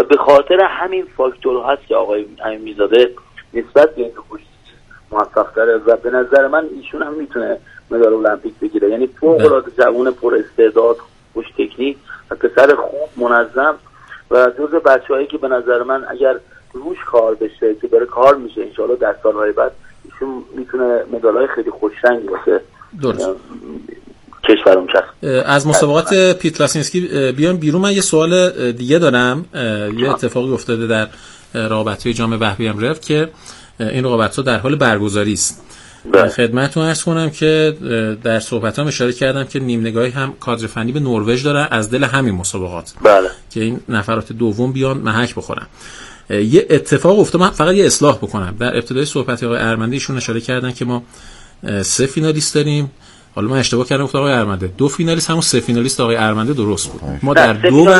و به خاطر همین فاکتور هست که آقای امین میرزاده نسبت به این کشتی موفق تره و به نظر من ایشون هم میتونه مدال المپیک بگیره. یعنی فوق العاده جوان پر استعداد، خوش تکنیک و پسر خوب منظم و جزو بچه‌هایی که به نظر من اگر روش کار بشه که داره کار میشه ان شاءالله در سالهای بعد ایشون میتونه مدال‌های خیلی خوشرنگی واسه کشورم چسب. از مسابقات پیت لاسینسکی بیام بیرون. من یه سوال دیگه دارم. یه اتفاقی افتاده در رقابت‌های جام وهبی امرو که این رقابت‌ها در حال برگزاری است. خدمتتون عرض کنم که در صحبتام اشاره کردم که نیم نگاهی هم کادر فنی به نروژ داره از دل همین مسابقات. بله. که این نفرات دوم بیان محک بخورن. یه اتفاق افتاد. من فقط یه اصلاح بکنم. در ابتدای صحبت آقای ارمنده ایشون اشاره کردن که ما 3 فینالیست داریم. حالا من اشتباه کردم گفتم آقای ارمنده 2 فینالیست، همون 3 فینالیست آقای ارمنده درست بود. ما در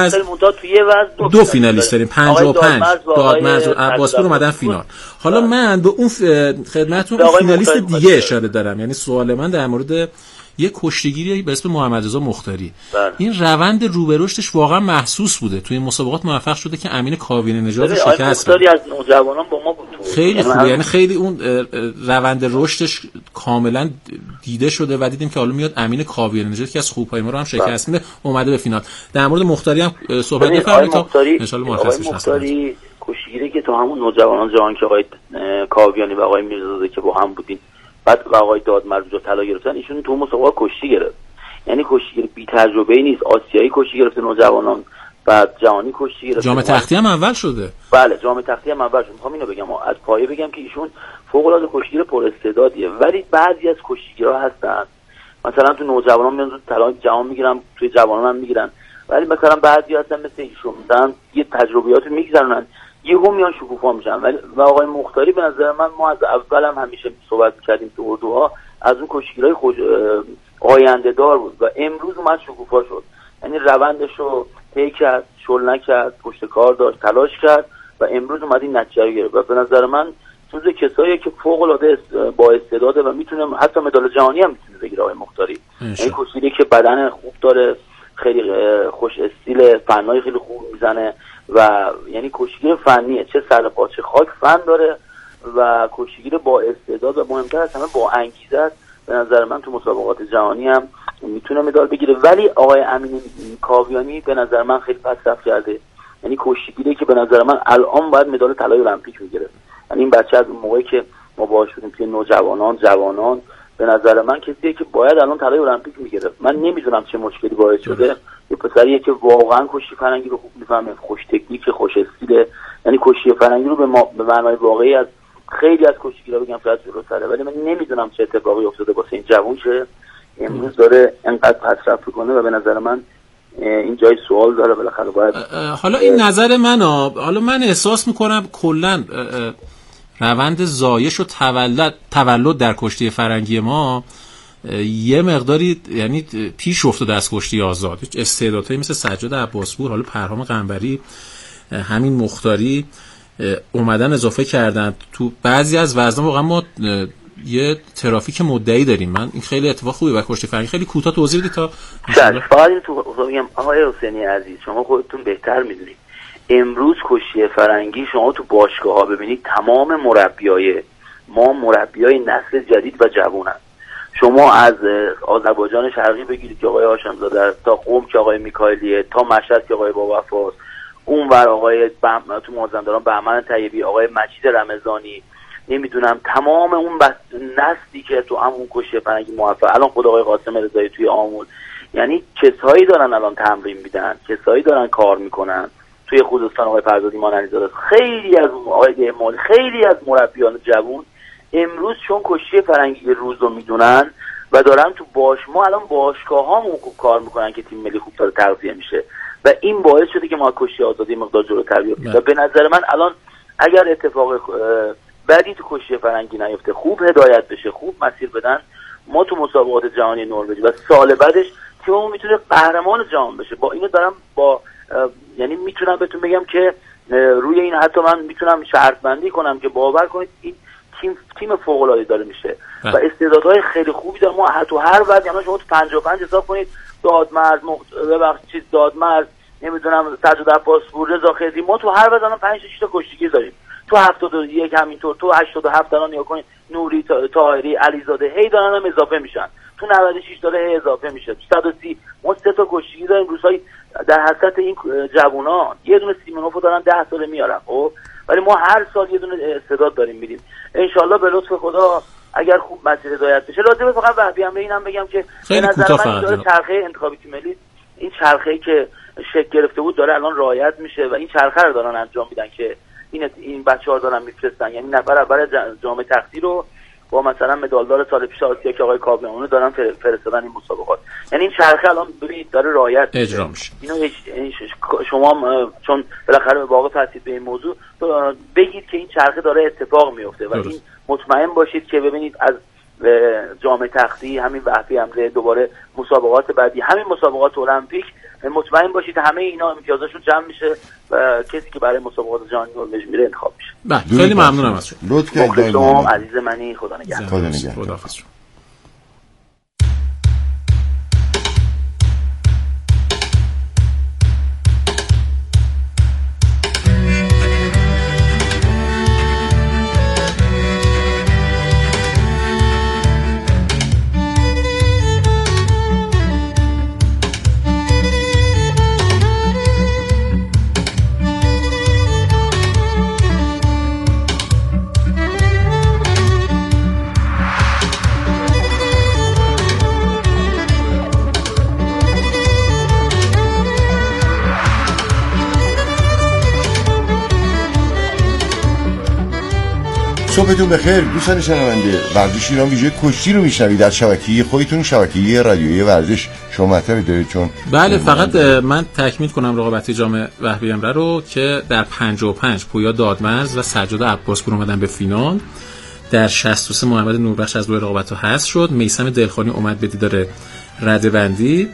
2 فینالیست داریم. 55 دادمرز و عباسپور اومدن فینال. حالا من به اون خدمتتون فینالیست دیگه اشاره دارم. یعنی سوال من در مورد یک کشتیگیری به اسم محمد رضا مختاری. این روند رو به رشدش واقعا محسوس بوده. توی این مسابقات موفق شده که امین کاویانی نژاد رو شکست بده. از نوجوانان با ما بود. خیلی خوبه. یعنی خیلی اون روند رشدش کاملا دیده شده و دیدیم که حالا میاد امین کاویانی نژاد که از خوبهای ما رو هم شکست میده اومده به فینال. در مورد مختاری هم صحبت بفرمایید تا ان شاء الله مرخص بشه. مختاری کشتیگیری که تو همون نوجوانان جهان که آقای کاویانی و آقای میرزاده که با هم بودین بعد آقای دادمرز جو طلا گرفتن، ایشون تو مسابقه کشتی گرفت. یعنی کشتیگیر بی تجربه‌ای نیست. آسیایی کشتی گرفته نوجوانان، بعد جهانی کشتی گرفته. جام تختی هم اول شده. بله جام تختی هم اول شد. میخوام اینو بگم از پایه بگم که ایشون فوق العاده کشتیگیر پر استعدادیه، ولی بعضی از کشتیگیرها هستن مثلا تو نوجوانان میان طلا جهان میگیرن، توی جوانان هم میگیرن، ولی مثلا بعضی هستن مثل ایشون مثلا یه تجربیاتو میگذرونن یهو میان شکوفا میشن. ولی و آقای مختاری به نظر من ما از اول هم همیشه صحبت کردیم تو اردوها از اون کشتیگیرای آینده دار بود و امروز اومد شکوفا شد. یعنی روندشو طی کرد، شل نکرد، پشت کار داشت، تلاش کرد و امروز اومد این نتیجه رو گرفت و به نظر من جزو کسایی که فوق العاده با استعداده و میتونه حتی مدال جهانی هم میتونه بگیره آقای مختاری. یعنی کشتیگیری که بدن خوب داره، خیلی خوش استیل، فنای خیلی خوب میزنه و یعنی کشتیگیر فنیه، چه سر پا چه خاک فن داره و کشتیگیر با استعداد و مهمتر از همه با انگیزه است. به نظر من تو مسابقات جهانی هم میتونه مدال بگیره. ولی آقای امین کاویانی به نظر من خیلی پیشرفت کرده. یعنی کشتیگیری که به نظر من الان باید مدال طلای المپیک میگیره. یعنی این بچه از اون موقعی که ما باهاش بودیم توی نوجوانان جوانان به نظر من کسیه که باید الان طلای المپیک میگیره. من نمیدونم چه مشکلی باعث شده. یه پسریه که واقعا کشتی فرنگی رو خوب میفهمه، خوش تکنیک، خوش استیل. یعنی کشتی فرنگی رو به معنای واقعی از خیلی از کشتیگیرا بگم شاید جلوتره، ولی من نمیدونم چه اتفاقی افتاده واسه این جوون که امروز داره انقدر پیشرفت کنه و به نظر من این جای سوال داره. بالاخره باید حالا این نظر منه. حالا من احساس میکنم کلا روند زایش و تولد در کشتی فرنگی ما یه مقداری یعنی پیش افتاده از کشتی آزاد. استعدادهایی مثل سجاد عباسپور، حالا پرهام قنبری، همین مختاری اومدن اضافه کردن تو بعضی از وزن‌ها. واقعا ما یه ترافیک مدعی داریم. من این خیلی اتفاق خوبی برای کشتی فرنگی. خیلی کوتاه توضیح بدید تا فقط تو بگم آقای حسینی عزیز شما خودتون بهتر میدونید امروز کشتی فرنگی شما تو باشگاه‌ها ببینید تمام مربیای نسل جدید و جوونن. شما از آذربایجان شرقی بگیرید که آقای هاشمزاده تا قم که آقای میکائیلیه تا مشهد که آقای باوفاست، اونور آقای تو مازندران بهمن طیبی، آقای مجید رمضانی، نمیدونم تمام اون نسلی که تو همون کشتی فرنگی موفق الان خود آقای قاسم رضایی توی آمول، یعنی کسایی دارن الان تمرین میدن، کسایی دارن کار میکنن توی خوزستان. آقای فرزادی مانعی‌زاده، خیلی از آقای مالی، خیلی از مربیان جوون امروز چون کشتی فرنگی روزو میدونن و دارن تو ما الان باشگاه‌هامون خوب کار میکنن که تیم ملی خوب داره تغذیه میشه و این باعث شده که ما کشتی آزادی مقدار جلوتر بیافتیم. و به نظر من الان اگر اتفاق بدی تو کشتی فرنگی نیفته، خوب هدایت بشه، خوب مسیر بدن، ما تو مسابقات جهانی نروژ و سال بعدش تیممون میتونه قهرمان جهان بشه. با اینو دارم یعنی میتونم بهتون بگم که روی این حتی من میتونم شرط بندی کنم که باور کنید این تیم فوق العاده داره میشه و استعدادهای خیلی خوبی داره. ما تو هر وقت یعنی شما تو 55 حساب کنید دادمرز نمیدونم سجاد عباسپور، رضا خضری، ما تو هر وزن 5 تا کشتیگیر داریم. تو 71 همینطور، تو 87 دارن نگاه کنید نوری، طاهری، علیزاده هی دارن هم اضافه میشن، تو 96 داره هی اضافه میشه، تو 130 ما 3 تا کشتیگیر داریم. روزهای در حسرت این جوونا یه دونه سیمونوفو دارن 10 ساله میارن، خب ولی ما هر سال یه دونه استعداد داریم میدیم. ان شاءالله به لطف خدا اگر خوب مسیر هدایت بشه. لازمه فقط وهبی امره اینم بگم که به نظر من داره چرخه انتخابی تیم ملی، این چرخه‌ای که شکل گرفته بود داره الان رعایت میشه و این چرخه رو دارن انجام میدن که این بچه‌ها دارن میفرستن، یعنی نفر اول جام تختی رو با مثلا مدالدار سال پیش آسیا که آقای کاویانی دارن فرستادن این مسابقات، یعنی این چرخه الان ببینید داره رعایت اجرا میشه. اینو شما چون بالاخره واقع هستید به این موضوع بگید که این چرخه داره اتفاق میفته و این مطمئن باشید که ببینید از جام تختی همین وهبی امره دوباره مسابقات بعدی همین مسابقات المپیک مطمئن باشید همه اینا امتیازشون جمع میشه و کسی که برای مسابقات جهانی نروژ میره انتخاب میشه. بله خیلی ممنونم از شما. لطف کردید عزیز منی. خدا نگهدار. خداحافظ. صبحتون بخیر دوستان شنونده. ورزش ایران ویژه کشتی رو میشنوید در شبکه خودتون، شبکه رادیویی ورزش. شما مطلبی دارید؟ چون بله فقط من تکمیل کنم رقابتی جام وهبی امره رو که در 55 پویا دادمرز و سجاد عباسپور اومدن به فینال. در 63 محمد نوربخش از روی رقابت‌ها حذف شد. میثم دلخانی اومد به دیدار رده‌بندی.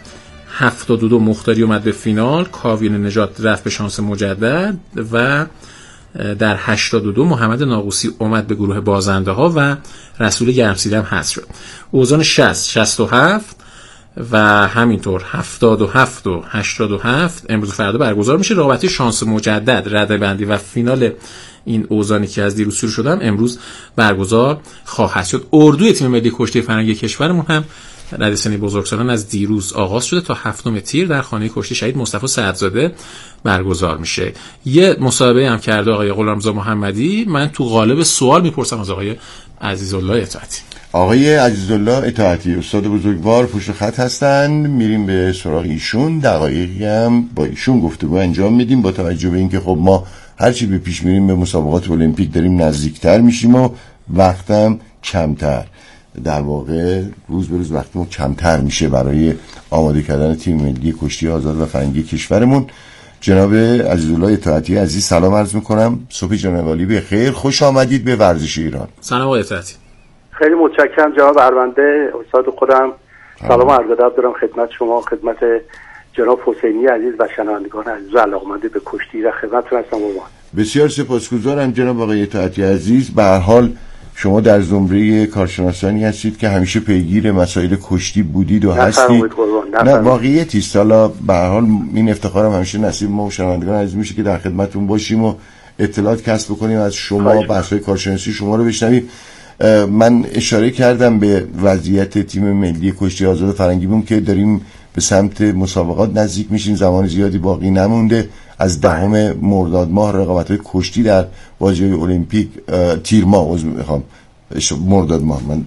72 مختاری اومد به فینال. کاویان نژاد رفت به شانس مجدد و در 82 محمد ناقوسی اومد به گروه بازنده ها و رسول گرمسیری هم حذف شد. اوزان 60 67 و همینطور 77 و 87 امروز و فردا برگزار میشه. رقابتی شانس مجدد، رده‌بندی و فینال این اوزانی که از دیروز شروع شدن امروز برگزار خواهد شد. اردوی تیم ملی کشتی فرنگی کشورمون هم رده سنی بزرگسالان از دیروز آغاز شده تا 7 تیر در خانه کشتی شهید مصطفی سعدزاده برگزار میشه. یه مسابقه هم کرده آقای غلامرضا محمدی. من تو قالب سوال میپرسم از آقای عزیزالله اطاعتی. آقای عزیزالله اطاعتی استاد بزرگوار پشت خط هستن، میریم به سراغ ایشون. دقایقی هم با ایشون گفتگو انجام میدیم با توجه به اینکه خب ما هرچی به پیش میریم به مسابقات المپیک داریم نزدیکتر میشیم و وقتم کمتر، در واقع روز به روز وقتمون کمتر میشه برای آماده کردن تیم ملی کشتی آزاد و فرنگی کشورمون. جناب عزیزالله اطاعتی عزیز سلام عرض میکنم. صبح جناب عالی بخیر، خوش آمدید به ورزش ایران. سلام آقای اطاعتی. خیلی متشکرم جناب ارونده استاد خودم. سلام عرض ادب دارم خدمت شما، خدمت جناب حسینی عزیز و شنوندگان عزیز و علاقه‌مند به کشتی و خدمتتون هستم. بسیار سپاسگزارم جناب آقای اطاعتی عزیز. به هر حال شما در زمره کارشناسانی هستید که همیشه پیگیر مسائل کشتی بودید و هستید. نه واقعیتی است. حالا به هر حال این افتخارم همیشه نصیب ما و شنوندگان عزیز میشه که در خدمتتون باشیم و اطلاعات کسب بکنیم از شما، بحث‌های کارشناسی شما رو بشنویم. من اشاره کردم به وضعیت تیم ملی کشتی آزاد فرنگیمون که داریم به سمت مسابقات نزدیک میشیم، زمان زیادی باقی نمونده. از 10 مرداد ماه رقابت‌های کشتی در بازی‌های المپیک تیر ماه مرداد ماه من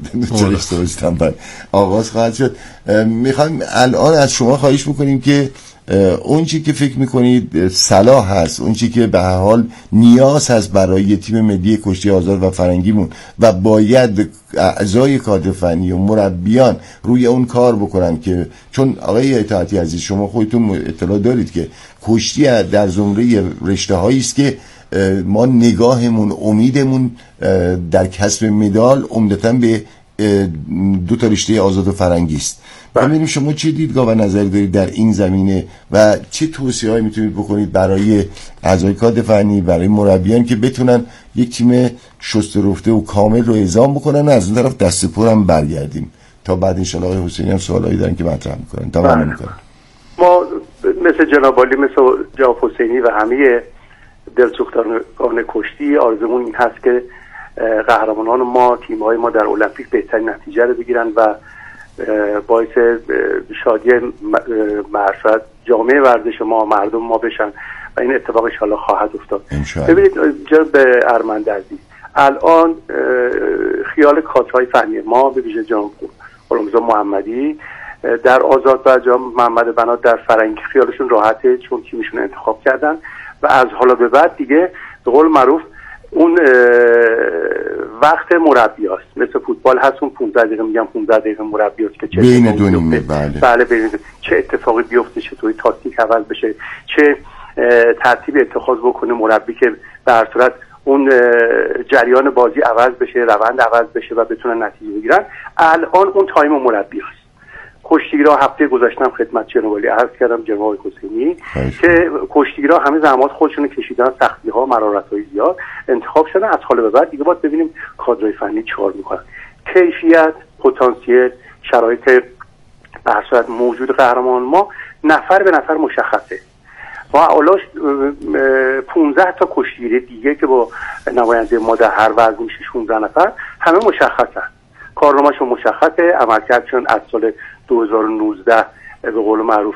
آغاز خواهد شد. میخوایم الان از شما خواهش میکنیم که اون چی که فکر میکنید صلاح هست، اون چی که به هر حال نیاز هست برای تیم ملی کشتی آزاد و فرنگیمون و باید اعضای کادر فنی و مربیان روی اون کار بکنن، که چون آقای اطاعتی عزیز شما خودتون اطلاع دارید که کشتی در زمره رشته‌هایی است که ما نگاهمون، امیدمون در کسب مدال عمدتاً به 2 رشته آزاد و فرنگی است. ببینیم شما چه دیدگاه و نظری دارید در این زمینه و چه توصیه‌هایی میتونید بکنید برای اعضای کادر فنی، برای مربیان که بتونن یک تیم شسته رفته و کامل رو اعزام بکنن و از اون طرف دست پر هم برگردیم. تا بعد ان شاء الله آقای حسینی هم سوالایی دارن که مطرح میکنن. تمام میکنن. ما مثل مثل جناب عالی، مثل جناب حسینی و همه دلسوختگان کشتی، آرزومون این هست که قهرمانان ما، تیم‌های ما در المپیک بهترین نتیجه رو بگیرن و باعث شادی جامعه ورزش ما، مردم ما بشن و این اتفاق ان شاءالله خواهد افتاد. ببینید جناب ارمنده عزیز، الان خیال کادرهای فنی ما به ویژه جناب غلامرضا محمدی در آزاد و جناب محمد بنات در فرنگی خیالشون راحته، چون تیمشون انتخاب کردن و از حالا به بعد دیگه به قول معروف اون وقت مربی هست، مثل فوتبال هست اون 15 دقیقه، میگم 15 دقیقه مربی هست که چه بین دو نیمه، بله بین چه اتفاقی بیفته، چطوری تاکتیک عوض بشه، چه ترتیب اتخاذ بکنه مربی که به هر صورت اون جریان بازی عوض بشه، روند عوض بشه و بتونن نتیجه بگیرن. الان اون تایم مربی هست. کشتیگیرها هفته گذشتم خدمت جناب عالی عرض کردم، جناب حسینی، که کشتیگیرها همه زحمات خودشون کشیدن، سختی‌ها، مرارت‌های زیاد، انتخاب شدن. از حال به بعد دیگه باید ببینیم کادرهای فنی چیکار می‌کنن. کیفیت، پتانسیل، شرایط به هر صورت موجود قهرمان ما نفر به نفر مشخصه. و اولاش 15 تا کشتیگیر دیگه که با نماینده ما در هر وزن میشه 16 نفر، همه مشخصن، کارنامه‌شون مشخصه، عملکردشون از سال 2019 به قول معروف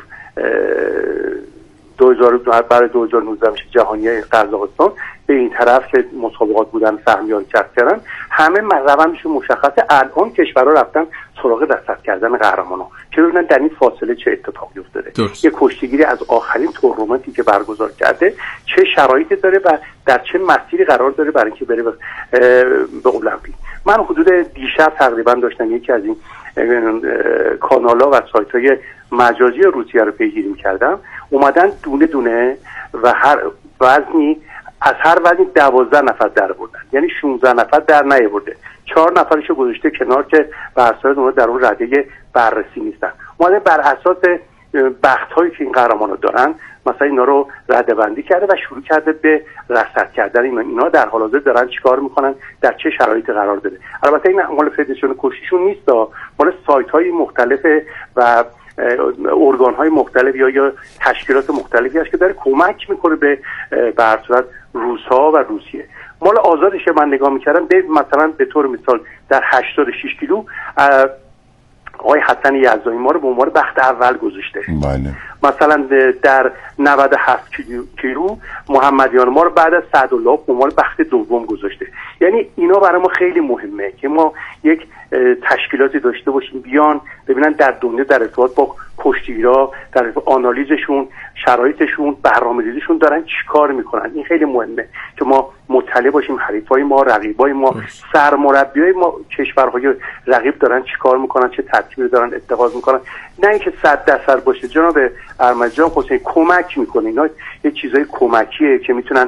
2019 میشه جهانی قزاقستان به این طرف که مسابقات بودن سهمیاری کسب کردن، همه روندشون مشخصه. الان کشورها رفتن سراغ دسترس کردن قهرمانان که ببینن در این فاصله چه اتفاقی افتاده. یه کشتیگیری از آخرین تورنمنتی که برگزار کرده چه شرایطی داره و در چه مسیری قرار داره برای اینکه بره به المپیک. من حدود دیشب تقریبا داشتم یکی از این کانال‌ها و سایت‌های مجازی روسیه رو پیگیری می‌کردم، اومدن دونه دونه و هر وزنی از هر وزنی 12 نفر در بردن، یعنی 16 نفر در نیاورده، 4 نفرشو گذاشته کنار که به اساس اونها در اون رده بررسی نیستن. اومده بر اساس بخت‌هایی که این قهرمان‌ها دارن مثلا اینا رو رده‌بندی کرده و شروع کرده به رصد کردن اینا در حال حاضر دارن چیکار میکنن، در چه شرایطی قرار داره. البته این مال فدراسیون کشتیشون نیست، مال سایت‌های مختلف و ارگان‌های مختلف یا تشکیلات مختلفی هست که داره کمک میکنه به هر صورت روس‌ها و روسیه. مال آزادش من نگاه میکردم، مثلا به طور مثال در 86 کیلو آقای حسن یزدانی ما رو به عنوان بخت اول گذاشته. بله. مثلا در 97 کیلو محمدیان ما رو بعد از سعدالله به عنوان بخت دوم گذاشته. یعنی اینا برای ما خیلی مهمه که ما یک تشکیلاتی داشته باشیم بیان ببینن در دنیا در ارتباط با کشتیگیرها، در آنالیزشون، شرایطشون، برنامه‌ریزیشون دارن چیکار میکنن. این خیلی مهمه که ما مطلع باشیم حریفای ما، رقیبای ما، سرمربیای ما، کشورهای رقیب دارن چیکار میکنن، چه ترکیبی دارن اتخاذ میکنن، نه اینکه 100% باشه. جناب ارمنجان حسین کمک میکنه، اینا یه چیزای کمکیه که میتونن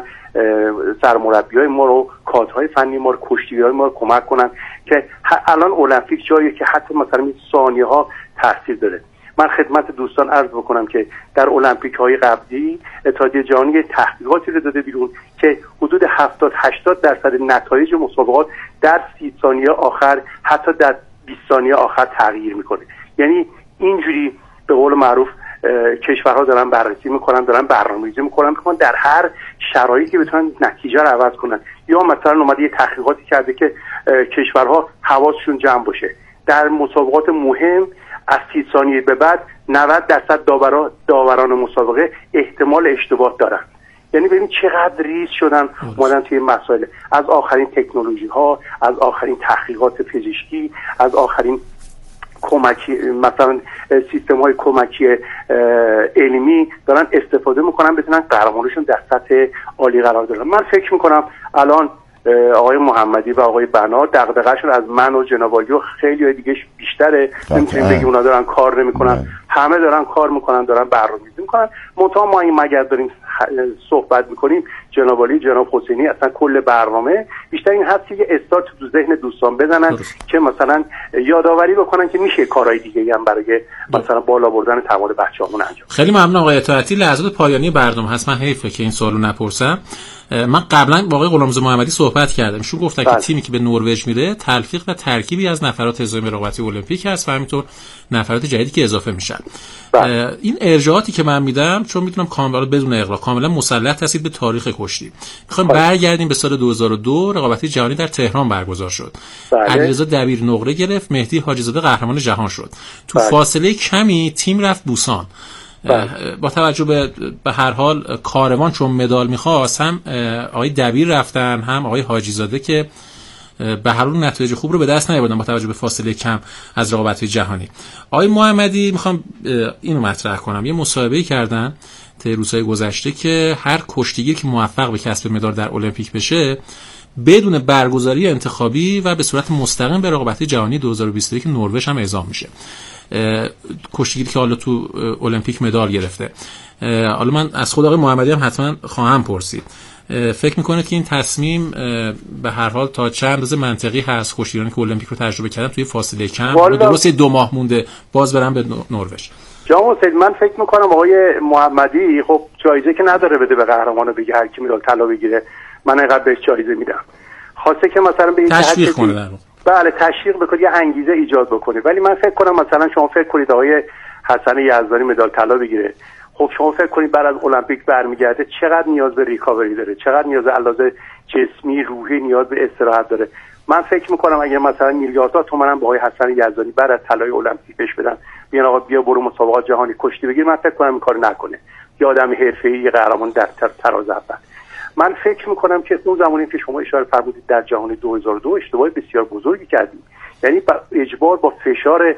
سرمربیای ما رو، کادرهای فنی ما رو، کشتیگیرای ما رو کمک کنن که الان المپیک جاییه که حتی مثلا ثانیه ها تاثیر داره. من خدمت دوستان عرض بکنم که در المپیک های قبلی اتحادیه جهانی تحقیقاتی رو داده بیرون که حدود 70-80% نتایج مسابقات در 30 ثانیه آخر، حتی در 20 ثانیه آخر تغییر میکنه. یعنی اینجوری به قول معروف کشورها دارن بررسی میکنن، دارن برنامه‌ریزی میکنن در هر شرایطی بتونن نتیجه رو عوض کنن. یا مثلا اومده یه تحقیقاتی کرده که کشورها حواسشون جمع باشه در مسابقات مهم از 30 ثانیه به بعد 90% داوران مسابقه احتمال اشتباه دارن. یعنی ببین چقدر ریز شدن اومدن توی مسائل، از آخرین تکنولوژی ها، از آخرین تحقیقات پزشکی، از آخرین کمکی، مثلا سیستم های کمکی علمی دارن استفاده میکنن بتونن قهرمانشون در سطح عالی قرار دارن. من فکر میکنم الان آقای محمدی و آقای بنات دغدغه‌شون از من و جناب عالی و خیلی دیگه بیشتره. نمیتونیم بگیم اونا دارن کار نمیکنن، همه دارن کار میکنن، دارن برنامه‌ریزی میکنن. منتها ما این مگر داریم صحبت میکنیم، جناب عالی، جناب حسینی اصلا کل برنامه بیشتر این هست که یه استارت تو ذهن دوستان بزنن که مثلا یادآوری بکنن که میشه کارهای دیگه هم برای مثلا بالا بردن توان بچه‌هامون انجام. خیلی ممنون آقای اطاعتی. لحظات پایانی برنامه هست، من حیفه که این سوالو نپرسم. من قبلا با آقای غلامرضا محمدی صحبت کردم، ایشون گفتن که تیمی که به نروژ میره تلفیق و ترکیبی از نفرات حزب رقابتی المپیک هست و همینطور نفرات جدیدی که اضافه میشن. این ارجاعاتی که من من میدم چون میتونم کاملا بدون اغراق کاملا مسلط هستید به تاریخ کشتی. میخوام برگردیم به سال 2002 رقابت‌های جهانی در تهران برگزار شد. علیرضا دبیر نقره گرفت، مهدی حاجی‌زاده قهرمان جهان شد. تو فاصله کمی تیم رفت بوسان. با توجه به هر حال کاروان چون مدال می‌خواست، هم آقای دبیر رفتن هم آقای حاجی‌زاده که به هر حال نتایج خوب رو به دست نیاوردن با توجه به فاصله کم از رقابت‌های جهانی. آقای محمدی میخوام اینو مطرح کنم، یه مصاحبه‌ای کردن طی روزهای گذشته که هر کشتیگیر که موفق به کسب مدال در المپیک بشه بدون برگزاری انتخابی و به صورت مستقیم به رقابت‌های جهانی 2022 که نروژ هم اعزام میشه، کشتیگیری که حالا تو المپیک مدال گرفته. حالا من از خود آقای محمدی هم حتما خواهم پرسید، فکر میکنه که این تصمیم به هر حال تا چند اندازه منطقی هست؟ کشتیگیرانی که المپیک رو تجربه کردن توی فاصله کم، درسته 2 ماه مونده باز برن به نروژ. جناب سید، من فکر میکنم آقای محمدی خب جایزه که نداره بده به قهرمانو بگه هر کی مدال طلا بگیره من اینقدر بهش جایزه میدم، خواسته که مثلا به این تشویق کنه در واقع. بله تشویق بکنه، یه انگیزه ایجاد بکنه. ولی من فکر کنم مثلا شما فکر کنید آقای حسن یزدانی مدال طلا بگیره، خب شما فکر کنید بعد از المپیک برمیگرده چقدر نیاز به ریکاوری داره، چقدر نیاز به علاوه جسمی روحی نیاز به استراحت داره. من فکر میکنم اگه مثلا میلیاردها تومان هم به آقای حسن یزدانی بعد از طلای المپیک بهش بدن، میگن آقا بیا برو مسابقات جهانی کشتی بگیر، من فکر کنم این کارو نکنه. یه آدم حرفه‌ای قهرمان در تراز اول. من فکر میکنم که اون زمانی که شما اشاره فرمودید در جهان 2002 اشتباه بسیار بزرگی کردیم، یعنی اجبار با فشار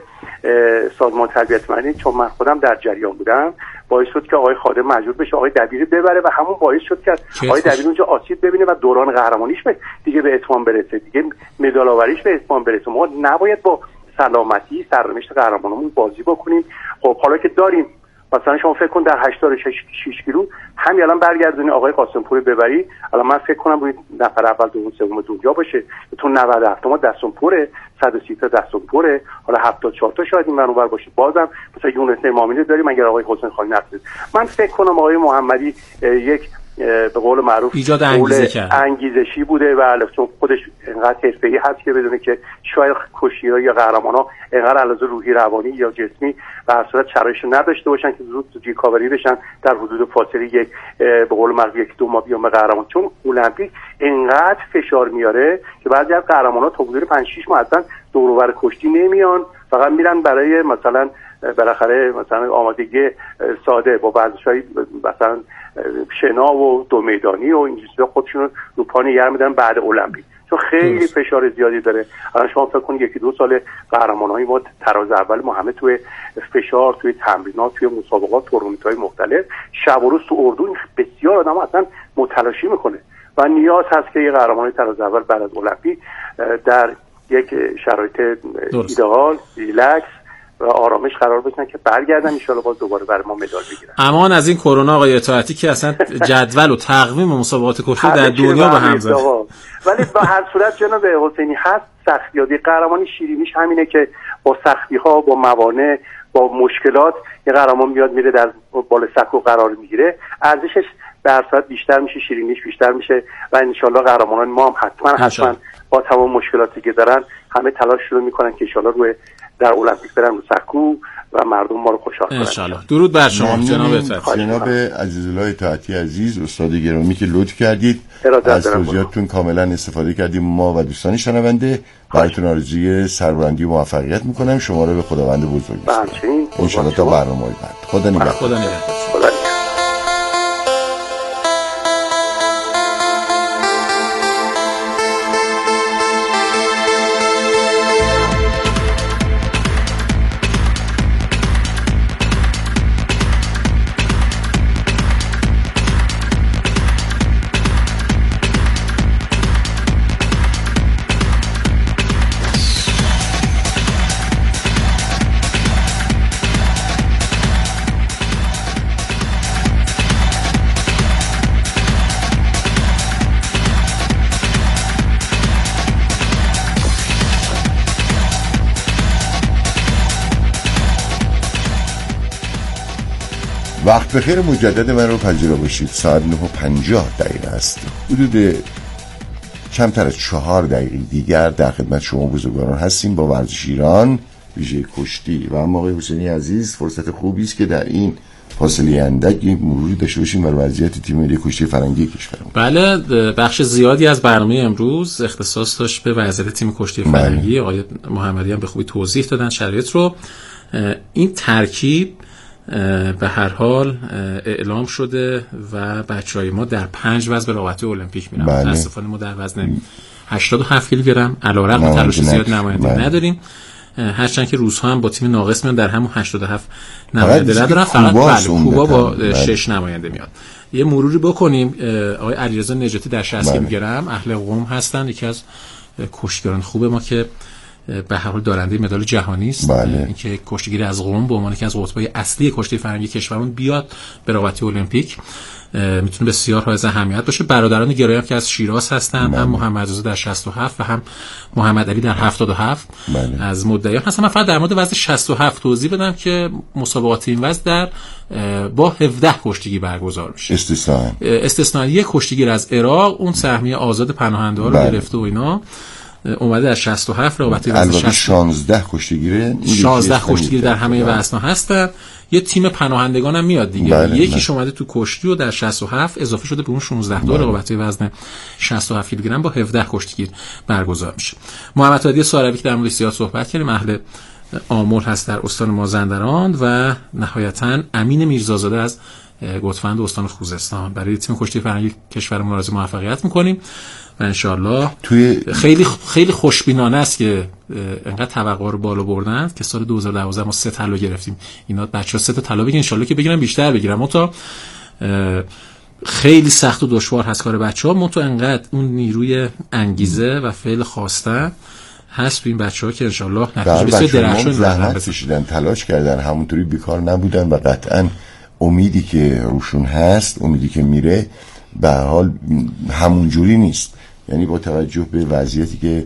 سازمان تربیت معنی، چون من خودم در جریان بودم، باعث شد که آقای خادم مجبور بشه آقای دبیر ببره و همون باعث شد که آقای دبیر اونجا آسیب ببینه و دوران قهرمانیش دیگه به اتمام برسه، دیگه مدال آوریش به اتمام برسه. ما نباید با سلامتی سرنوشت قهرمانمون بازی بکنیم. خب حالا که داریم، مثلا شما فکر کن در 86 کیلو همین الان برگردونی آقای قاسمپور ببری، الان من فکر کنم روی نفر اول دوم سوم دنیا باشه. تو 97 ما دستمپوره، 130 تا دستمپوره، حالا 74 تا شاید این منور باشه. بازم مثلا یونس امامی داریم اگر آقای حسین خانی نفسید. من فکر کنم آقای محمدی یک به قول معروف ایجاد انگیزشی بوده و چون خودش انقدر حرفه‌ای هست که بدونه که شاید کشتی‌ها یا قهرمان‌ها انقدر علاوه روحی روانی یا جسمی به هر صورت شرایط نداشته باشن که زود ریکاوری بشن در حدود فاصله یک به قول معروف 1-2 ماه بیان به قهرمان. چون المپیک انقدر فشار میاره که بعضی از قهرمان‌ها تا حدود 5-6 ماه اصلا دور و بر کشتی نمیان، فقط میرن برای مثلا بالاخره مثلا آمادگی ساده با ورزش‌های مثلا شنا و دو میدانی و این چیزا خودشون رو پا نگه میدن بعد المپیک، چون خیلی فشار زیادی داره. الان شما فکر کنید 1-2 سال قهرمان‌های ما تراز اول ما همه توی فشار، توی تمرینات، توی مسابقات، تورنمنت‌های مختلف، شب و روز تو اردو بسیار آدم اصلا متلاشی میکنه و نیاز هست که یه قهرمان تراز اول بعد از المپیک در یک شرایط ایدئال، ریلکس و آرامش قرار بگیرن که برگردن ان شاءالله باز دوباره برای ما مدال بگیرن. امان از این کرونا آقای اطاعتی که اصلا جدول و تقویم مسابقات کشتی در دنیا به هم زد. ولی به هر صورت جناب حسینی هست سختی‌های قهرمانی شیرینیش همینه که با سختی‌ها، با موانع، با مشکلات یه قهرمان میاد میره در بالا سکو قرار میگیره، ارزشش در صورت بیشتر میشه، شیرینیش بیشتر میشه و ان شاءالله قهرمانان ما هم حتما با تمام مشکلاتی که دارن همه تلاش رو میکنن که ان شاءالله روی در المپیک برن رو سکو و مردم ما رو خوشحال کنن ان شاءالله. درود بر شما جناب عزیزالله اطاعتی عزیز، استاد گرامی که لطف کردید از توضیحاتتون کاملا استفاده کردیم ما و دوستان شنونده. براتون آرزوی سربلندی و موفقیت میکنم. شما رو به خداوند بزرگ میسپارم ان شاءالله تا برنامه‌های بعد. خدا نگهدار. وقت بخیر مجدد من رو پذیرا باشید. ساعت 9:50 است. حدود کمتر از 4 دقیقه دیگر در خدمت شما بزرگواران هستیم با ورزش ایران ویژه کشتی. و اما آقای حسینی عزیز، فرصت خوبی است که در این فاصله اندک یک مروری داشته باشیم بر وضعیت تیم ملی کشتی فرنگی کشورمون. بله، بخش زیادی از برنامه امروز اختصاص داشت به وضعیت تیم کشتی فرنگی. آقای محمدی هم به خوبی توضیح دادن شرایط رو. این ترکیب به هر حال اعلام شده و بچهای ما در 5 وزن به رقابت‌های المپیک میرن. متأسفانه ما در وزن 87 کیلوگرم علیرغم تلاش زیاد نماینده نداریم، هرچند که روزها هم با تیم ناقص میان در همون 87 نماینده ندارن، فقط کوبا با 6 نماینده میاد. یه مروری بکنیم. آقای علیرضا نجاتی در 60 کیلوگرم اهل قم هستن، یکی از کشتیگران خوب ما که به هر حال دارنده مدال جهانی است. اینکه کشتیگیری از قم به عنوان یکی از قطب‌های اصلی کشتی فرنگی کشورمون بیاد به رقابت‌های المپیک میتونه بسیار حائز اهمیت باشه. برادران گرامی که از شیراز هستن، هم محمد رضا در 67 و هم محمد علی در 77 از مدعیان هستن. من فقط در مورد وزن 67 توضیح بدم که مسابقات این وزن در با 17 کشتیگیر برگزار میشه. استثنایی یک کشتیگیر از عراق، اون سهمیه آزاد پناهنده ها رو گرفته و اینا، اومده در 67 رقابتی وزن 16 کشتیگیر در همه وزن‌ها هستن. یه تیم پناهندگان هم میاد دیگه. یکیش اومده تو کشتی و در 67 اضافه شده به اون 16 تا رقابتی وزن 67 کیلوگرم با 17 کشتیگیر برگزار میشه. محمد هادی ساروی که در مورد زیاد صحبت کردیم، اهل آمل هست در استان مازندران، و نهایتاً امین میرزازاده از گوتفند استان خوزستان. برای تیم کشتی فرنگی کشورمون آرزوی موفقیت می‌کنیم و انشالله خیلی خوشبینانه است که انقدر توقع رو بالا بردن که سال 2012 ما 3 طلا گرفتیم. اینا بچه‌ها 3 تا طلا بگیرن، انشالله که بگیرن بیشتر بگیرن. ما تا خیلی سخت و دشوار هست کار بچه‌ها، ما تو انقدر اون نیروی انگیزه و فعل خواسته هست تو این بچه‌ها که انشالله نتیجه بسیار درخشان زحمت کشیدن، تلاش کردن، همونطوری بیکار نبودن و قطعاً امیدی که روشون هست، امیدی که میره به حال همونجوری نیست. یعنی با توجه به وضعیتی که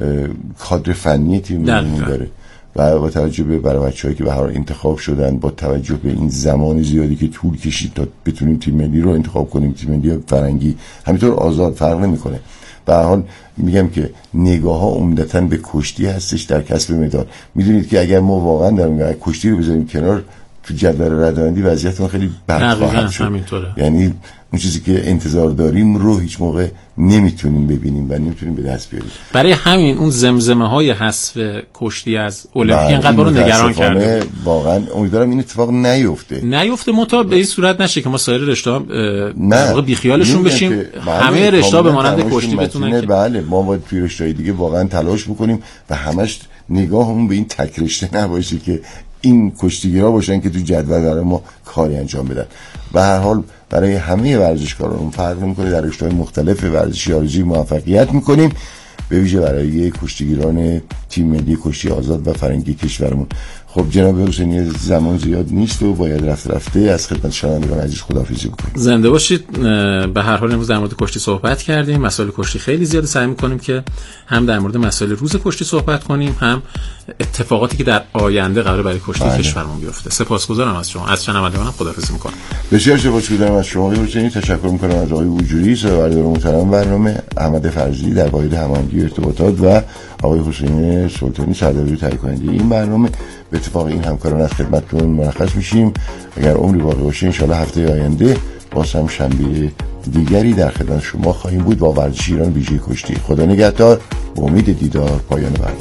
کادر فنی تیم داره و با توجه به برای بچه‌هایی که به هر حال انتخاب شدن، با توجه به این زمان زیادی که طول کشید تا بتونیم تیم ملی رو انتخاب کنیم، تیم ملی فرنگی همینطور آزاد فرق نمی‌کنه. به هر حال میگم که نگاه‌ها عمدتاً به کشتی هستش در کسب مدال. میدونید که اگر ما واقعاً در کشتی رو بذاریم کنار، تو جدول رده‌بندی وضعیتمون خیلی بد خواهد شد. یعنی اون چیزی که انتظار داریم رو هیچ موقع نمیتونیم ببینیم و نمیتونیم به دست بیاریم. برای همین اون زمزمه‌های حذف کشتی از المپیک اینقدر ما رو نگران کرده. واقعا امیدوارم این اتفاق نیفته متا به این صورت نشه که ما سایر رشته‌ها در واقع بیخیالشون بشیم. همه رشته‌ها به مانند کشتی بتونن بله ما باید توی رشته‌های دیگه واقعا تلاش بکنیم و همش نگاهمون به این تک رشته نباشه که این کشتیگیرها باشن که تو جدول برای ما کاری انجام بدن. به هر حال برای همه ورزشکاران فرق نمی‌کنه، در رشته‌های مختلف ورزشی آرزوی موفقیت می‌کنیم، به ویژه برای کشتیگیران تیم ملی کشتی آزاد و فرنگی کشورمون. خب جناب حسینی زمان زیاد نیست و باید رفته از خدمت شنوندگان عزیز خداحافظی بکنیم. زنده باشید. به هر حال امروز در مورد کشتی صحبت کردیم، مسائل کشتی خیلی زیاد، سعی می‌کنیم که هم در مورد مسائل روز کشتی صحبت کنیم، هم اتفاقاتی که در آینده قراره برای کشتی کشورمون بیفته. سپاسگزارم از شما، از شنوندگانم خداحافظی می‌کنم. بسیار سپاسگزارم از شما حسینی. تشکر می‌کنم از آقای وجوری، سردار محترم برنامه، احمد فرزی در واحد هماهنگی ارتباطات و آقای حسین سلطانی سردار تهیه کننده این برنامه. به اتفاق این همکاران از خدمتتون مرخص میشیم. اگر عمری باقی باشه ان شاءالله هفته آینده باز هم شنبه دیگری در خدمت شما خواهیم بود با ورزش ایران ویژه کشتی. خدا نگهدار. به امید دیدار. پایان برنامه.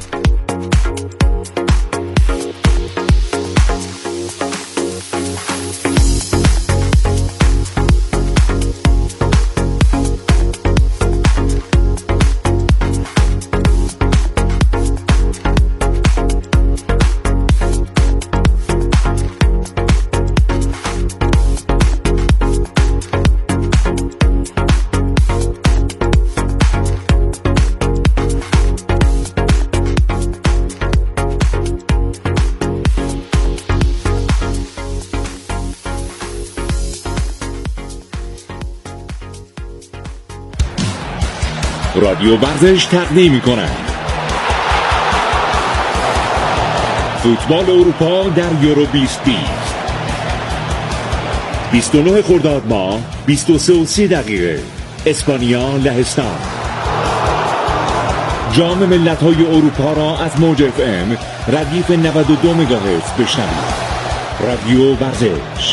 رادیو ورزش تقدیم می‌کند فوتبال اروپا در یورو 2020 29 خرداد ماه 23:30 اسپانیا لهستان. جام ملت‌های اروپا را از موج FM ردیف 92 مگاهرتز بشنوید. رادیو ورزش.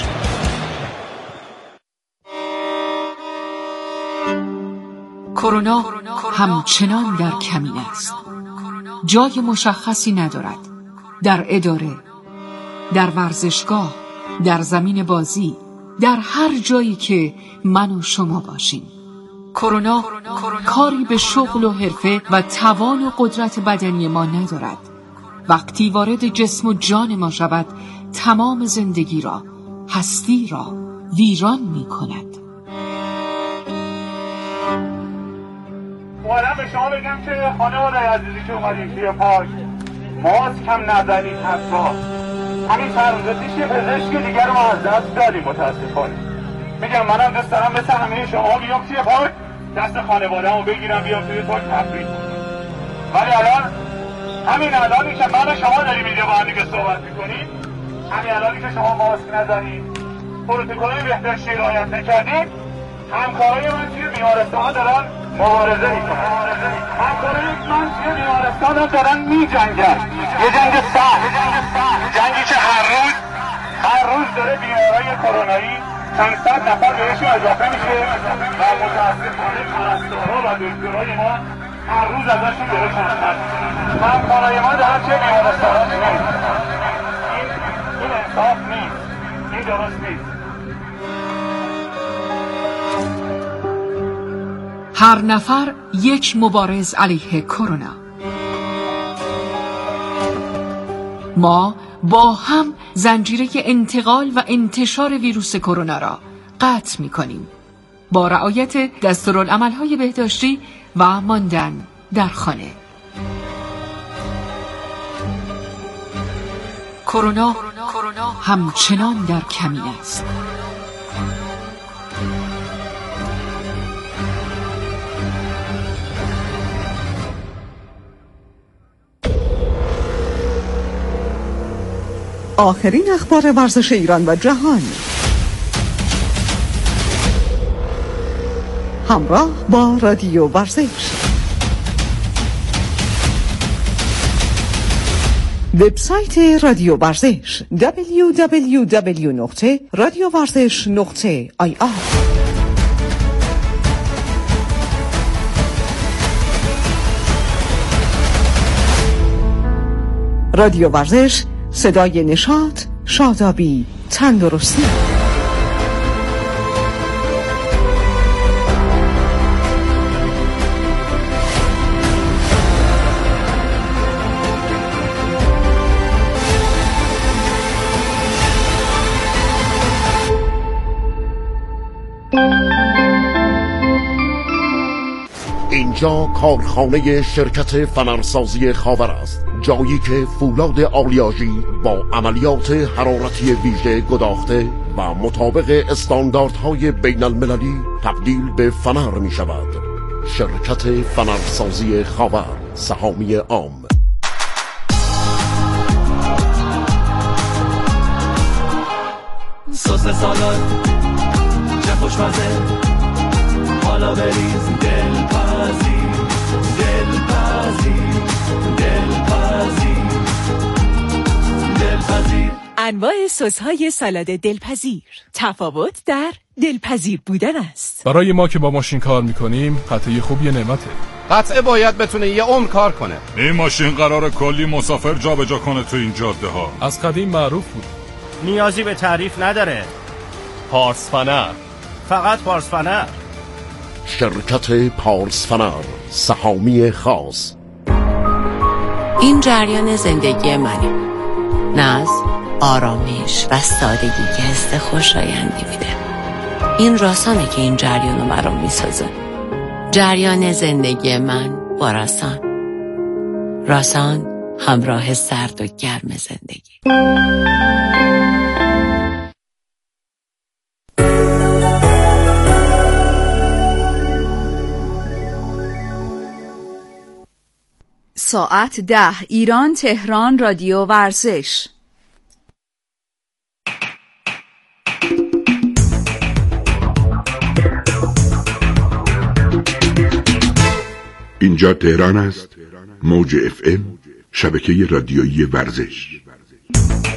کرونا همچنان در کمین است. جای مشخصی ندارد. در اداره، در ورزشگاه، در زمین بازی، در هر جایی که من و شما باشیم. کرونا کاری به شغل و حرفه و توان و قدرت بدنی ما ندارد. وقتی وارد جسم و جان ما شود، تمام زندگی را، هستی را ویران می کند. اومدم به شما بگم که خانواده عزیزی که اومدیم توی پارک ماسک هم نزنید. حتی همین چند روز پیش یه پزشک دیگر رو ما از دست دادیم متاسفانه. میگم منم دوست دارم مثل همه شما بیام توی پارک دست خانواده‌مو بگیرم بیام توی پارک تفریح کنم، ولی الان همین الانی که من و شما داریم اینجا با هم دیگه صحبت میکنیم، همین الانی که شما ماسک نزنید، پروتکل بهداشتی رعایت نکردید، همکارای من توی بیمارستان دارن مبارزه میکنن. همکارای من توی بیمارستان دارن میجنگن، یه جنگ سخت، جنگی که هر روز داره بیمارای کرونایی چند صد نفر بهشون اضافه میشه و متاسفانه پرستارها و دکترای ما هر روز ازشون داره کمتر. همکارای ما دارن توی بیمارستان میگن این انصاف نیست، این درست نیست. هر نفر یک مبارز علیه کرونا. ما با هم زنجیره انتقال و انتشار ویروس کرونا را قطع می‌کنیم با رعایت دستورالعمل‌های بهداشتی و ماندن در خانه. کرونا همچنان در کمین است. آخرین اخبار ورزش ایران و جهان، همراه با رادیو ورزش. وبسایت رادیو ورزش www.radiovarzesh.ir. رادیو ورزش، صدای نشاط، شادابی، تندرستی. اینجا کارخانه شرکت فنرسازی خاور است، جایی که فولاد آلیاژی با عملیات حرارتی ویژه گداخته و مطابق استانداردهای بین المللی تبدیل به فنر می شود. شرکت فنرسازی خاور، سهامی عام. سس سالاد چه خوشمزه، حالا بریز دلپذیر دلپذیر دلپذیر دلپذیر. انواع سس‌های سالاد دلپذیر، تفاوت در دلپذیر بودن است. برای ما که با ماشین کار میکنیم قطعه خوب یه نعمته. قطعه باید بتونه یه عمر کار کنه. این ماشین قراره کلی مسافر جابجا کنه تو این جاده ها. از قدیم معروف بود. نیازی به تعریف نداره. پارس فنر، فقط پارس فنر. شرکت پارس فنر، سهامی خاص. این جریان زندگی منه. ناز، آرامش و سادگی که حس خوشایندی میده. این راسانه که این جریانو برام میسازه. جریان زندگی من با راسان. راسان، همراه سرد و گرم زندگی. ساعت 10 ایران تهران. رادیو ورزش. اینجا تهران است. موج FM، شبکه رادیویی ورزش.